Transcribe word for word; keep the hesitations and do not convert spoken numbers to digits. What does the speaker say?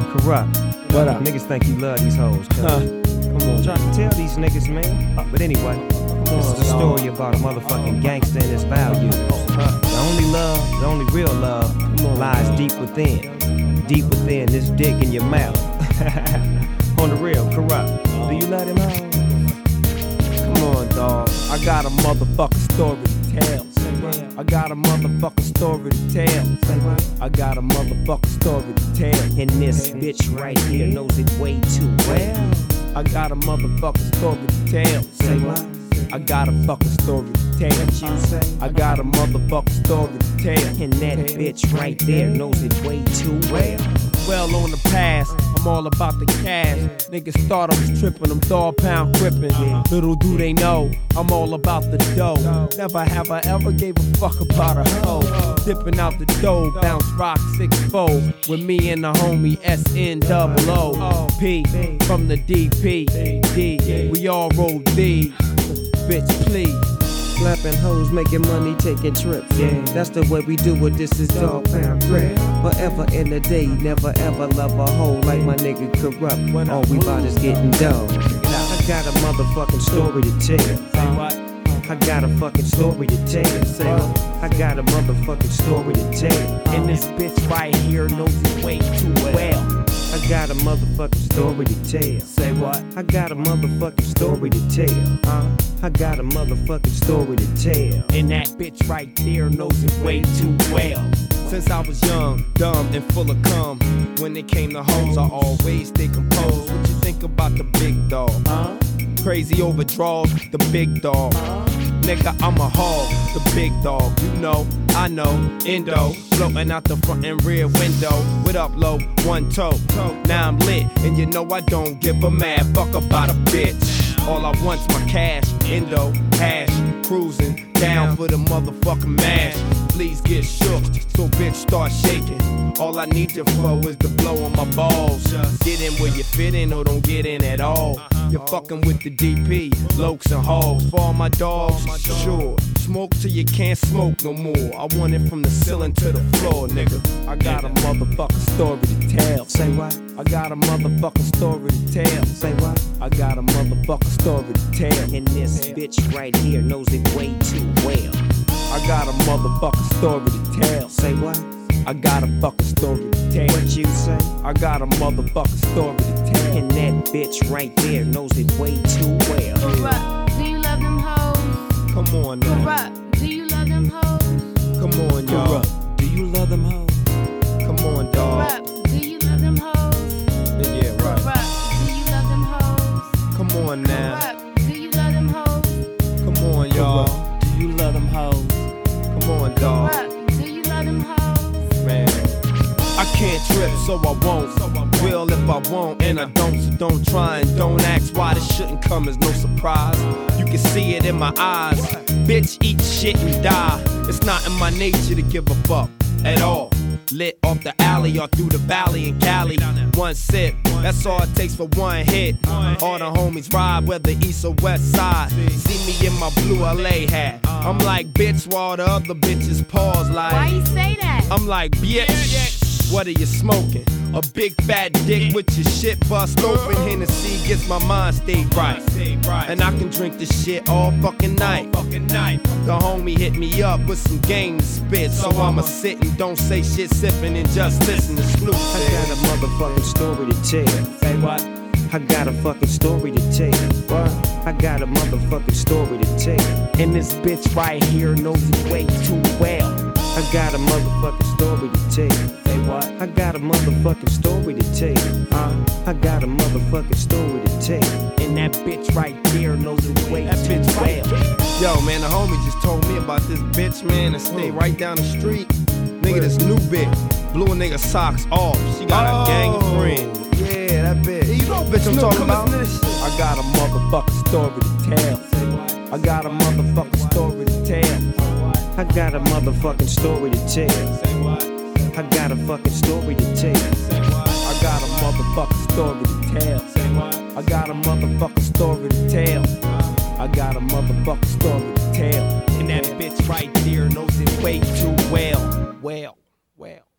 Corrupt. What up? Niggas think you love these hoes, cuz. Huh. Come on, Trying to tell these niggas, man. But anyway, this is a story about a motherfucking gangster and his values. The only love, the only real love lies deep within. Deep within this dick in your mouth. On the real, Corrupt. Do you love them hoes? Come on, dawg. I got a motherfucking story to tell. I got a motherfucking story to tell. I got a motherfucking story to tell. And this bitch right here knows it way too well. I got a motherfucking story to tell. Say what? I got a fucking story to tell. What you say? I got a motherfucking story to tell. And that bitch right there knows it way too well. Well on the past, I'm all about the cash. Niggas thought I was tripping, I'm dog pound crippin'. Little do they know, I'm all about the dough. Never have I ever gave a fuck about a hoe. Dipping out the dough, bounce rock six fold. With me and the homie S N double O P from the D P D. We all roll D's, bitch please. Slapping hoes, making money, taking trips. Yeah, that's the way we do it. This is dog pound crib. Forever in the day, never ever love a hoe like my nigga Corrupt. All we bout is getting dough. I got a motherfucking story to tell. Say what? I got a fucking story to tell. Say what? I got a motherfucking story to tell. And this bitch right here knows it way too well. I got a motherfucking story to tell. Say what? I got a motherfucking story to tell. Uh, I got a motherfucking story to tell. And that bitch right there knows it way too well. Since I was young, dumb, and full of cum, when it came to hoes, I always stay composed. What you think about the big dog? Huh? Crazy overdraws, the big dog. Huh? Nigga, I'm a hog, the big dog. You know, I know, endo, floating out the front and rear window. With up low, one toe. Now I'm lit, and you know I don't give a mad fuck about a bitch. All I want's my cash, endo, hash, cruising, down for the motherfucking mash. Please get shook, so bitch start shaking. All I need you for is the blow on my balls. Get in where you fit in or don't get in at all. You're fucking with the D P, lokes and hogs. For all my dogs, sure. Smoke till you can't smoke no more. I want it from the ceiling to the floor, nigga. I got a motherfucking story to tell. Say what? I got a motherfucking story to tell. Say what? I got a motherfucking story to tell. And this bitch right here knows it way too well. I got a motherfucking story to tell. Say what? I got a fucking story to tell. What you say? I got a motherfucking story to tell. And that bitch right there knows it way too well. Corrupt, do you love them hoes? Come on now. Corrupt, do you love them hoes? Come on, y'all. Corrupt, do you love them hoes? Come on, dog. Corrupt, do you love them hoes? Yeah, right. Corrupt, do you love them hoes? Come on now. Corrupt, do you love them hoes? Come on, y'all. Corrupt, do you love them hoes? Come on, dog. Corrupt, do you love them hoes? Man, I can't trip, so I won't. Will if I won't, and I don't, so don't try and don't ask why this shouldn't come as no surprise. You can see it in my eyes. Bitch, eat shit and die. It's not in my nature to give a fuck at all. Lit off the alley or through the valley in Cali. One sip, that's all it takes for one hit. All the homies ride, whether east or west side. See me in my blue L A hat. I'm like, bitch, while the other bitches pause like. Why you say that? I'm like, bitch, what are you smoking? A big fat dick with your shit bust open. Hennessy gets my mind stayed right. And I can drink this shit all fucking night. The homie hit me up with some game to spit. So I'ma sit and don't say shit, sipping and just listen to Snoop. I got a motherfucking story to tell. Say what? I got a fucking story to tell. What? I got a motherfucking story to tell. And this bitch right here knows it way too well. I got a motherfucking story to tell. Say what? I got a motherfucking story to tell. Uh, I got a motherfucking story to tell. And that bitch right there knows it way too well. Yo, man, the homie just told me about this bitch, man, and stay right down the street. Nigga, this new bitch blew a nigga socks off. She got a gang of friends. Yeah, that bitch. You know bitch I'm talking about. I got a motherfucking story to tell. I got a motherfucking story to tell. I got a motherfucking story to tell. I got a fucking story to tell. I got a motherfucking story to tell. I got a motherfucking story to tell. I got a motherfucking story to tell. And that bitch right there knows it way too well. Well, well.